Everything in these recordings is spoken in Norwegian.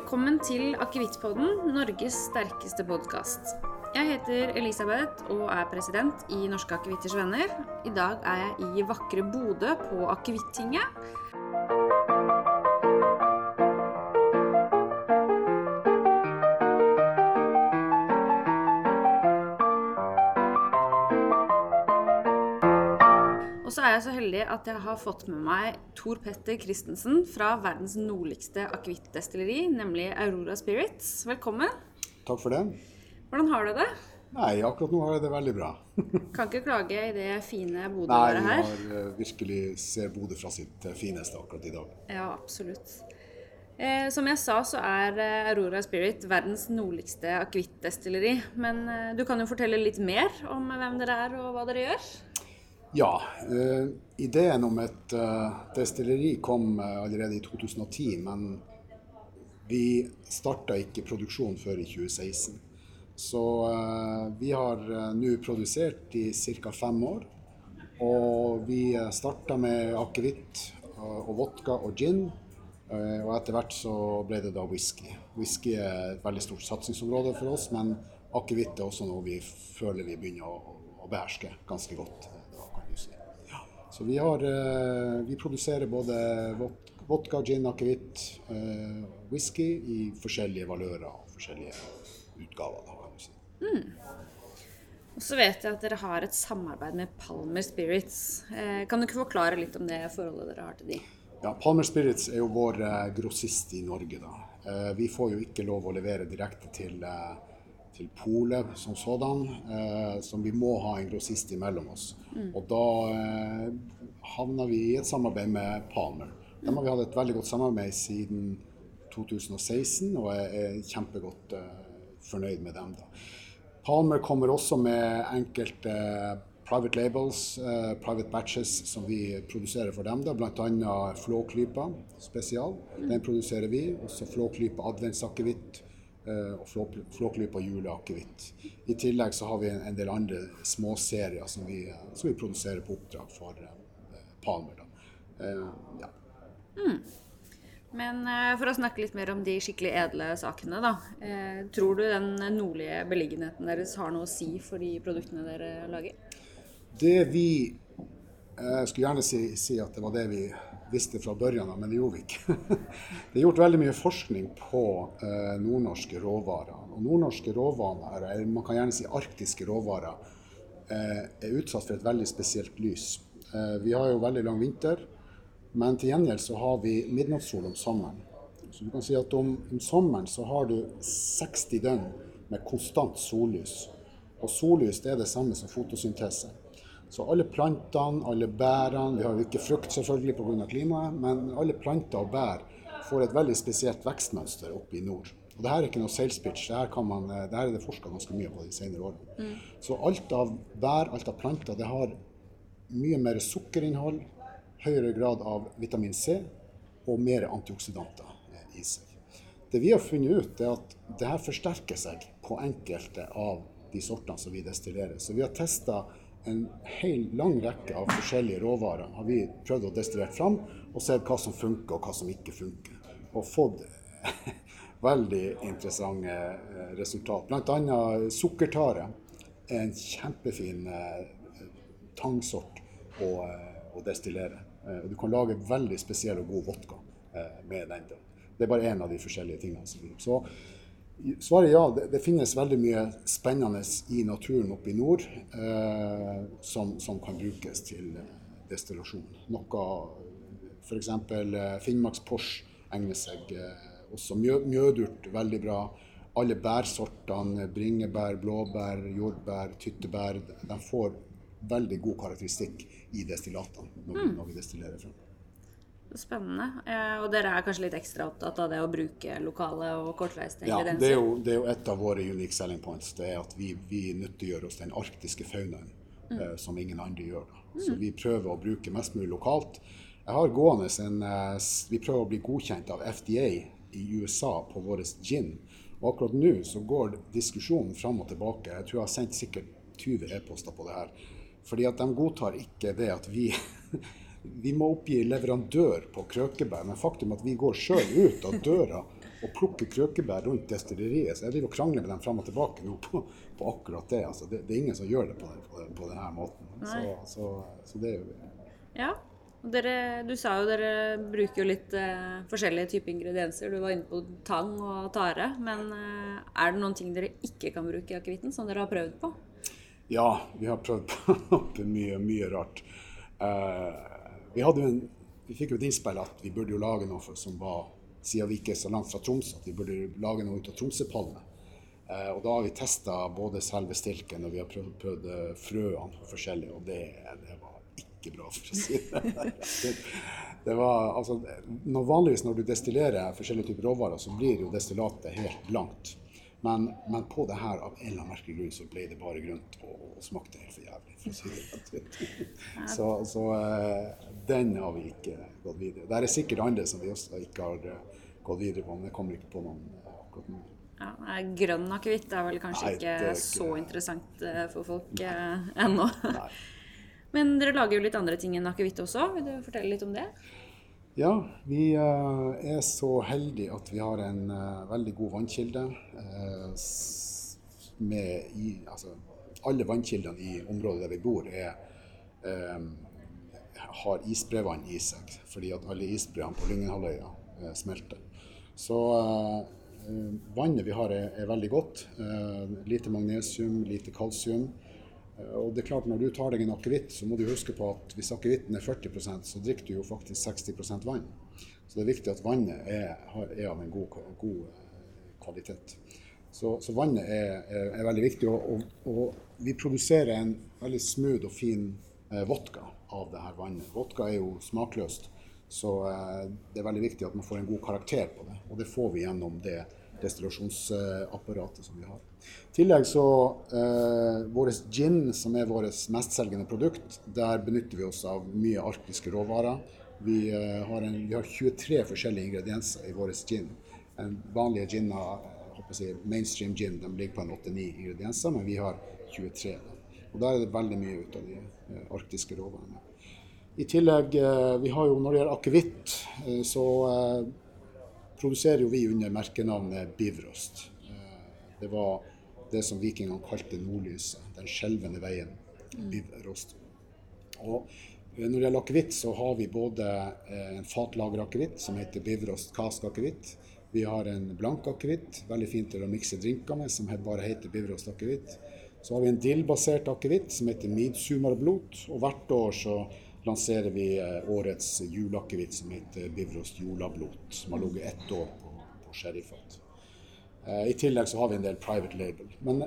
Velkommen til Akevittpodden, Norges sterkeste podcast. Jeg heter Elisabeth og er president i Norske Akevitters Venner. I dag er jeg i vakre Bodø på Akevittinget. Og så er jeg så heldig at jeg har fått med meg Tor Petter Christensen fra verdens nordligste akevittdestilleri, nemlig Aurora Spirits. Velkommen. Takk for det. Hvordan har du det? Nei, akkurat nå har jeg det veldig bra. Kan ikke klage i det fine Bodø her. Nei, jeg har virkelig ser Bodø fra sitt fineste akkurat i dag. Ja, absolutt. Som jeg sa, så er Aurora Spirit verdens nordligste akevittdestilleri. Men du kan jo fortelle litt mer om hvem dere er og hva dere gjør. Ja, ideen om et destilleri kom allerede i 2010, men vi startet ikke produksjon før i 2016. Så vi har nå produsert i ca. 5 år, og vi startet med akevitt og vodka og gin, og etter hvert så ble det da whisky. Whisky er et veldig stort satsingsområde for oss, men akevitt er også noe vi føler vi begynner å beherske ganske godt. Så vi produserer både vodka, gin, akevitt, whisky i forskjellige valører og forskjellige utgaver. Da, kan du si. Og så vet jeg at dere har et samarbeid med Palmer Spirits. Kan du ikke forklare litt om det forholdet dere har til de? Ja, Palmer Spirits er jo vår grossist i Norge. Da. Vi får jo ikke lov å levere direkte til polet som sådan, som vi må ha en grossist imellom oss. Og da havner vi i et samarbeid med Palmer. De har vi hatt et veldig godt samarbeid siden 2016, og er kjempegodt fornøyd med dem. Da. Palmer kommer også med enkelte private labels, private batches som vi produserer for dem, da, blant annet Flåklypa spesial. Den produserer vi, også Flåklypa adventsakevitt, og Flåklypa juleakevitt. I tillegg så har vi en del andre små serier som vi produserer på oppdrag for Palmer. Da. Ja. Men for å snakke litt mer om de skikkelig edle sakene da, tror du den nordlige beliggenheten deres har noe å si for de produktene dere lager? Det vi skulle gjerne si at det var det vi visste fra børjan av, men det gjorde vi ikke. Det er gjort veldig mye forskning på nordnorske råvarer. Og nordnorske råvarer, eller man kan gjerne si arktiske råvarer, er utsatt for et veldig spesielt lys. Vi har jo veldig lang vinter, men til gjengjeld så har vi midnattssol om sommeren. Så du kan si at om sommeren så har du 60 døgn med konstant sollys. Og sollys det er det samme som fotosyntese. Så alle plantene, alle bærene, vi har jo ikke frukt selvfølgelig på grunn av klimaet, men alle planter og bær får et veldig spesielt vekstmønster oppe i nord. Og det her er ikke noe sales pitch, det her er det forsket ganske mye på de senere årene. Så alt av bær, alt av planter, det har mye mer sukkerinnhold, høyere grad av vitamin C og mer antioksidanter i seg. Det vi har funnet ut er at det her forsterker seg på enkelte av de sortene som vi destillerer. Så vi har testet en hel lang rekke av forskjellige råvarer har vi prøvd å destillere fram og sett hva som funker og hva som ikke funker. Og fått veldig interessante resultat. Blant annet sukkertare er en kjempefin tangsort å destillere. Du kan lage veldig spesiell og god vodka med den. Det er bare en av de forskjellige tingene som vi gjør. Så svaret ja, det finnes veldig mye spennende i naturen oppe i nord som kan brukes til destillasjon. Noe, for eksempel Finnmarkspors egner seg også. Mjødurt, veldig bra. Alle bærsortene, bringebær, blåbær, jordbær, tyttebær, de får veldig god karakteristikk i destillatene når vi destillerer frem. Spennende. Og dere er kanskje litt ekstra opptatt av det å bruke lokale og kortreiste ingredienser? Ja, det er jo et av våre unique selling points. Det er at vi nyttiggjør oss den arktiske faunaen som ingen andre gjør. Så vi prøver å bruke mest mulig lokalt. Jeg har gående vi prøver å bli godkjent av FDA i USA på vår gin. Og akkurat nå så går diskusjonen fram og tilbake. Jeg tror jeg har sendt sikkert 20 e-poster på det her. Fordi at de godtar ikke det at vi må oppgi leverandør på krøkebær, men faktum at vi går selv ut av døra å plukke krøkebær rundt destilleriet. Så jeg driver og krangler med dem frem og tilbake nå på akkurat det. Altså, det er ingen som gjør det på denne måten. Så det gjør vi. Ja, og du sa jo dere bruker jo litt forskjellige typer ingredienser. Du var inne på tang og tare, men det noen ting dere ikke kan bruke i akevitten som dere har prøvd på? Ja, vi har prøvd på mye rart. Vi fikk jo et innspill at vi burde jo lage noe som var, siden vi ikke er så langt fra Tromsø, at vi burde lage noe ut av Tromsøpalme. Og da har vi testet både selve stilken, og vi har prøvd frøene forskjellige, og det var ikke bra, for å si det. Det var, altså, vanligvis når du destillerer forskjellige typer råvarer, så blir jo destillatet helt blankt. Men på det her, av en eller annen merkelig grunn, så ble det bare grønt og smakte helt for jævlig, for å si det. Så den har vi ikke gått videre. Det sikkert andre som vi også ikke har gått videre på, men jeg kommer ikke på noen akkurat nå. Ja, grønn akevitt vel kanskje ikke så interessant for folk ennå. Nei. Men dere lager jo litt andre ting enn akevitt også. Vil du fortelle litt om det? Ja, vi så heldige at vi har en veldig god vannkilde. Alle vannkildene i området der vi bor har isbrevann i seg, fordi at alle isbrevene på Lyngenhalvøya smelter. Så vannet vi har veldig godt. Lite magnesium, lite kalsium. Og det klart, når du tar deg en akevitt, så må du huske på at hvis akevitten 40%, så drikker du jo faktisk 60% vann. Så det viktig at vannet av en god kvalitet. Så vannet veldig viktig, og vi produserer en veldig smooth og fin vodka av det her vannet. Vodka jo smakløst, så det veldig viktig at man får en god karakter på det, og det får vi gjennom det destillasjonsapparatet som vi har. I tillegg så, vår gin, som vårt mestselgende produkt, der benytter vi oss av mye arktiske råvarer. Vi har 23 forskjellige ingredienser i vår gin. En vanlig gin, mainstream gin, de ligger på en 8-9 ingredienser, men vi har 23. Og der det veldig mye ut av de arktiske råvarene. I tillegg, vi har jo, når det gjelder akevitt, så produserer jo vi under merkenavnet Bivrost. Det var det som vikingene kalte nordlyset, den skjelvende veien, Bivrost. Og når det gjelder akevitt, så har vi både en fatlager akevitt som heter Bivrost Cask akevitt. Vi har en blank akevitt, veldig fint til å mikse drinker med, som bare heter Bivrost akevitt. Så har vi en dillbasert akevitt som heter Midsumarblot, og hvert år så lanserer vi årets juleakevitt som heter Bivrost Jolablot, som har ligget 1 år på sherryfat. I tillegg så har vi en del private label. Men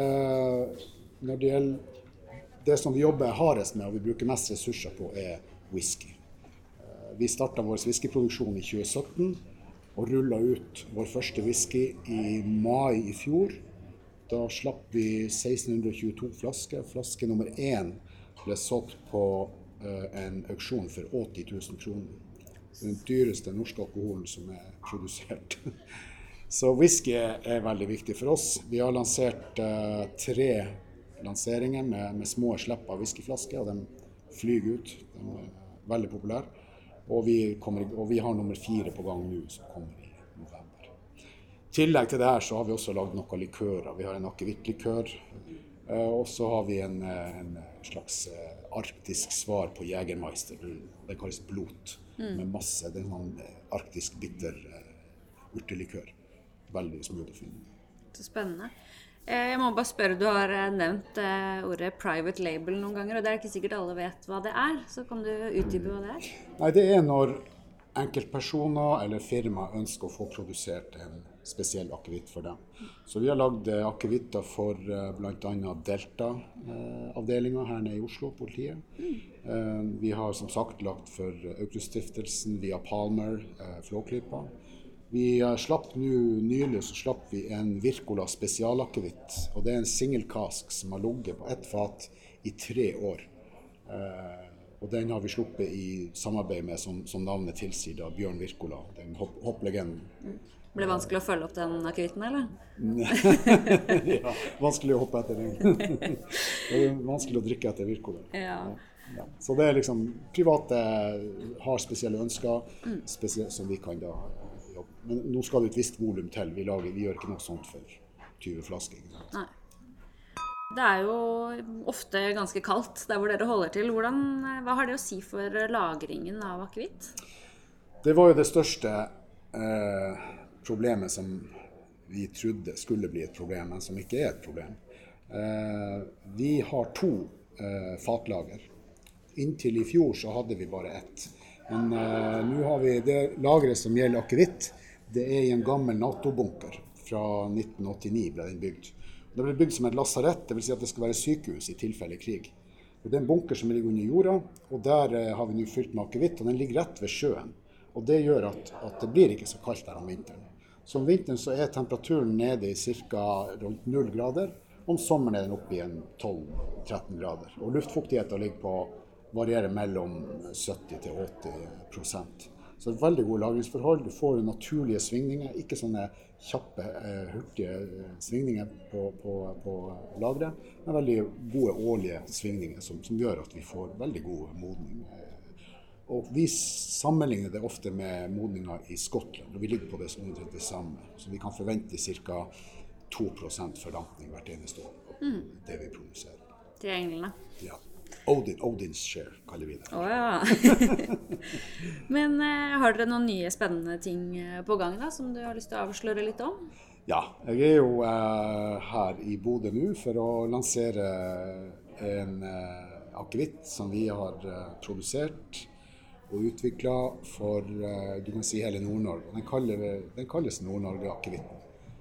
når det gjelder det som vi jobber hardest med og vi bruker mest ressurser på, whisky. Vi startet vår whiskyproduksjon i 2017 og rullet ut vår første whisky i mai i fjor. Da slapp vi 1622 flasker. Flaske nummer 1 ble solgt på en auksjon for 80 000 kroner. Den dyreste norske alkoholen som produsert. Så whisky veldig viktig for oss. Vi har lansert 3 lanseringer med små slipp av whiskyflasker, og de flyger ut. De veldig populære. Og vi har nummer 4 på gang nå, som kommer i november. I tillegg til det her så har vi også laget noen likører. Vi har en akevittlikør, og så har vi en slags arktisk svar på Jägermeister. Det kalles blot, med masse sånn arktisk bitter urtelikør. Veldig smooth og fin. Så spennende. Jeg må bare spørre, du har nevnt ordet private label noen ganger, og det ikke sikkert alle vet hva det så kan du utdype hva det Nei, det når enkeltpersoner eller firma ønsker å få produsert en spesiell akevitt for dem. Så vi har lagd akevitter for blant annet Delta-avdelingen her nede i Oslo, politiet. Vi har som sagt lagt for Aukrust-stiftelsen via Palmer, Flåklypa. Vi nylig slapp vi en Wirkola spesialakevitt, og det en single cask som har ligget på ett fat i 3 år. Og den har vi sluppet i samarbeid med, som navnet tilsier, da, Bjørn Wirkola, den hopplegenden. Ble det vanskelig å følge opp den akevitten, eller? Ja, vanskelig å hoppe etter den. Det vanskelig å drikke etter Wirkola. Ja. Ja. Så det liksom, private har spesielle ønsker, som vi kan da jobbe med. Men nå skal det et visst volum til. Vi gjør ikke noe sånt for 20 flasker. Ikke sant? Nei. Det jo ofte ganske kaldt der hvor dere holder til. Hva har det å si for lagringen av akevitt? Det var jo det største problemet som vi trodde skulle bli et problem, men som ikke et problem. Vi har 2 fatlager. Inntil i fjor så hadde vi bare ett. Men nå har vi det lageret som gjelder akevitt. Det I en gammel NATO-bunker. Fra 1989 ble den bygd. Det ble bygd som et lassarett, det vil si at det skal være sykehus I tilfelle krig. Det en bunker som ligger under jorda, og der har vi nå fylt med akevitt, og den ligger rett ved sjøen. Og det gjør at det blir ikke så kaldt der om vinteren. Så om vinteren så temperaturen nede I ca. rundt 0 grader, om sommeren den oppe I en 12-13 grader. Og luftfuktigheten ligger på, varierer mellom 70 til 80%. Så det veldig gode lagringsforhold, du får naturlige svingninger, ikke sånne kjappe, hurtige svingninger på lagret, men veldig gode årlige svingninger som gjør at vi får veldig god modning. Og vi sammenligner det ofte med modninger I Skottland, og vi ligger på det samme, så vi kan forvente ca. 2% fordampning hvert eneste år på det vi produserer. Til englene? Ja. Odin's share, kaller vi det. Ja. Men har dere noen nye spennende ting på gang da, som du har lyst til å avsløre litt om? Ja, jeg jo her I Bodø nå for å lansere en akevitt som vi har produsert og utviklet for, du kan si, hele Nord-Norge. Den kalles Nord-Norge-akevitten.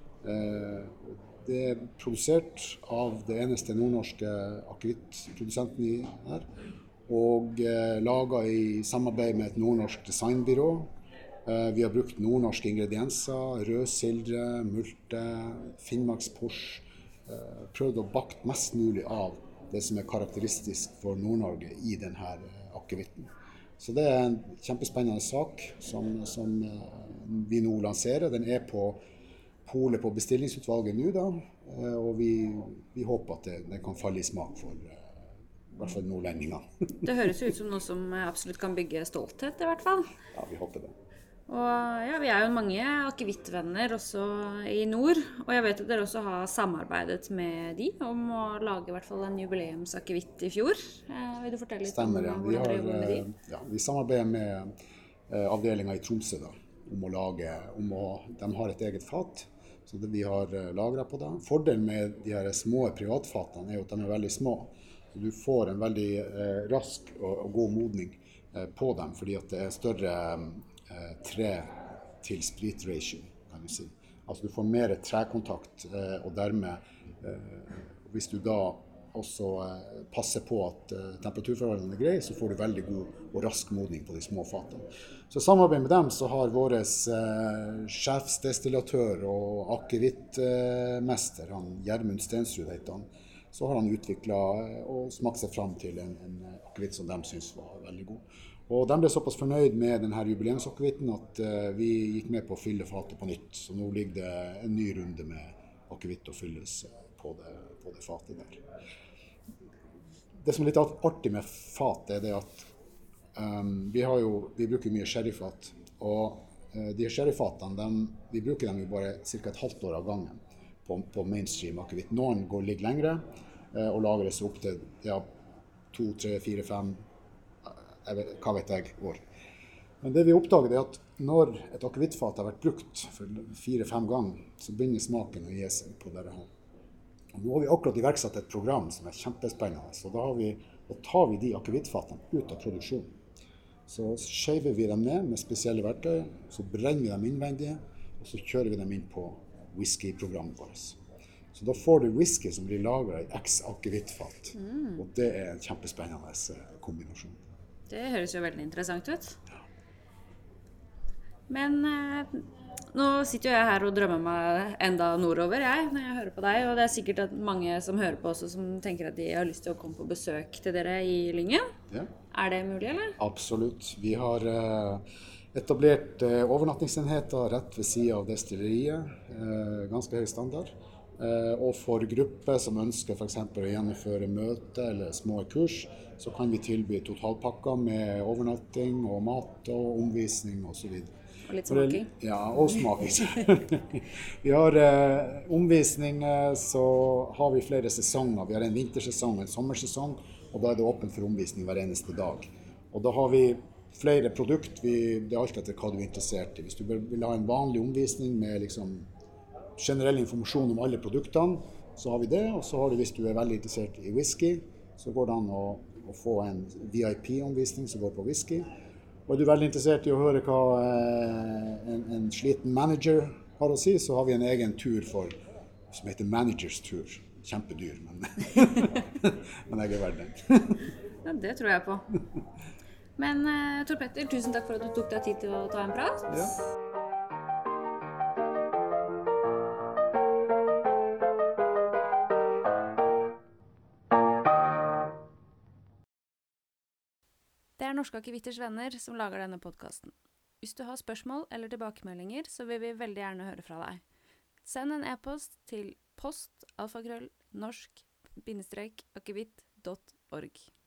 Det produsert av det eneste nordnorske akevittprodusenten her, og laget I samarbeid med et nordnorsk designbyrå. Vi har brukt nordnorske ingredienser, rødsildre, multe, finnmarkspors, prøvd å bakt mest mulig av det som karakteristisk for Nord-Norge I denne akevitten. Så det en kjempespennende sak som vi nå lanserer. Den på polet på bestillingsutvalget nå da, og vi håper at det kan falle I smak for I hvert fall nordlendinger. Det høres ut som noe som absolutt kan bygge stolthet I hvert fall. Ja, vi håper det. Og ja, vi jo mange akevittvenner også I nord, og jeg vet at dere også har samarbeidet med de om å lage I hvert fall en jubileumsakevitt I fjor. Vil du fortelle litt Stemmer, ja. om hvordan dere jobber med de? Ja, vi samarbeider med avdelingen I Tromsø da, de har et eget fat, så vi har lagret på det. Fordelen med de her små privatfatene jo at de veldig små. Så du får en veldig rask og god modning på dem, fordi at det større tre til sprit ratio, kan du si. Altså du får mer trekontakt, og dermed, hvis du da også passer på at temperaturforholdene greie, så får du veldig god og rask modning på de små fatene. Så I samarbeid med dem så har vår sjefsdestillatør og akevittmester, Gjermund Stensrud heter han, så har han utviklet og smakt seg frem til en akevitt som de synes var veldig god. Og de ble såpass fornøyd med denne jubileumsakevitten at vi gikk med på å fylle fatet på nytt. Så nå ligger det en ny runde med akevitt å fylles på det fatet der. Det som litt artig med fat det at vi bruker mye sherryfat, og de sherryfatene, vi bruker dem jo bare cirka et halvt år av gangen på mainstream akevitt. Noen ligger lengre og lagres opp til 2, 3, 4, 5, hva vet jeg, år. Men det vi oppdager at når et akevittfat har vært brukt for 4-5 ganger, så begynner smaken å gi seg på dette her. Og nå har vi akkurat iverksatt et program som kjempespennende, så da tar vi de akevittfatene ut av produksjonen. Så skjever vi dem ned med spesielle verktøy, så brenner vi dem innvendige, og så kjører vi dem inn på whisky-programmet vårt. Så da får du whisky som blir lagret I X akevittfat, og det en kjempespennende kombinasjon. Det høres jo veldig interessant ut. Men nå sitter jo jeg her og drømmer meg enda nordover, når jeg hører på deg, og det sikkert at mange som hører på også som tenker at de har lyst til å komme på besøk til dere I Lyngen. Ja. Det mulig, eller? Absolutt. Vi har etablert overnattingsenheter rett ved siden av destilleriet, ganske høy standard. Og for grupper som ønsker for eksempel å gjennomføre møte eller små kurs, så kan vi tilby totalpakker med overnatting og mat og omvisning og så videre. Og litt smaking. Ja, og smaking. Vi har omvisning, så har vi flere sesonger. Vi har en vintersesong og en sommersesong, og da er det åpent for omvisning hver eneste dag. Og da har vi flere produkt, det er alt etter hva du er interessert i. Hvis du vil ha en vanlig omvisning med liksom generell informasjon om alle produktene, så har vi det. Og så har du, hvis du er veldig interessert i whisky, så går det an å få en VIP-omvisning som går på whisky. Og er du veldig interessert i å høre hva en sliten manager har å si, så har vi en egen tur som heter Managers Tur. Kjempedyr, men jeg er verdt den. Ja, det tror jeg på. Men Tor Petter, tusen takk for at du tok deg tid til å ta en prat. Ja. Det er Norske Akevitters venner som lager denne podcasten. Hvis du har spørsmål eller tilbakemeldinger, så vil vi veldig gjerne høre fra deg. Send en e-post til post@norsk-akevitt.org.